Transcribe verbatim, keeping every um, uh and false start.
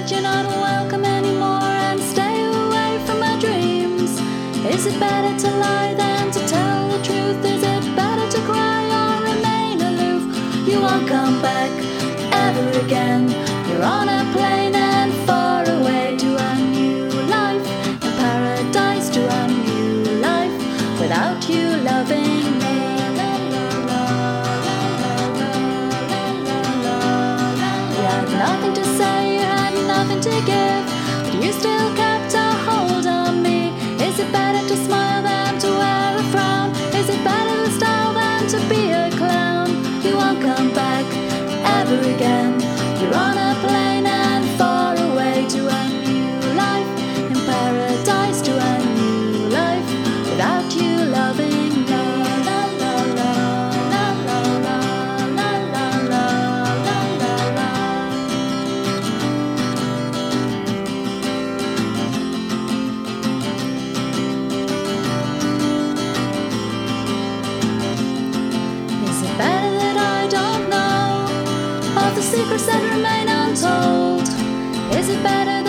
that you're not welcome anymore and stay away from my dreams? Is it better to lie than to tell the truth? Is it better to cry or remain aloof? You won't come back ever again. You're on a plane and far away to a new life, in paradise, to a new life without you loving me. You had nothing to say, you had nothing to give, but you still kept a hold on me. Is it better to smile than to wear a frown? Is it better to style than to be a clown? You won't come back ever again. You're on a plane and far away to a new life, in paradise, to a new life without you loving me. La la la la la la la la la la la la. Is it better that I don't know of the secrets that remain untold? Is it better